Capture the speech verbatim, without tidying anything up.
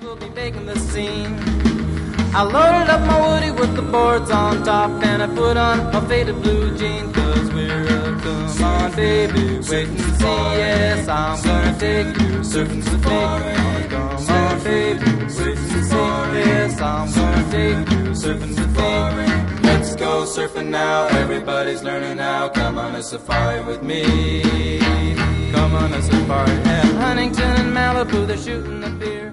We'll be making the scene. I loaded up my Woody with the boards on top, and I put on my faded blue jeans, cause we're a come on baby, wait and see. Yes, I'm gonna take you surfing with me. Come on baby, wait and see. Yes, I'm gonna take you surfing with me. Let's go surfing now, everybody's learning now. Come on a safari with me. Come on a safari at Huntington and Malibu, they're shooting the beer.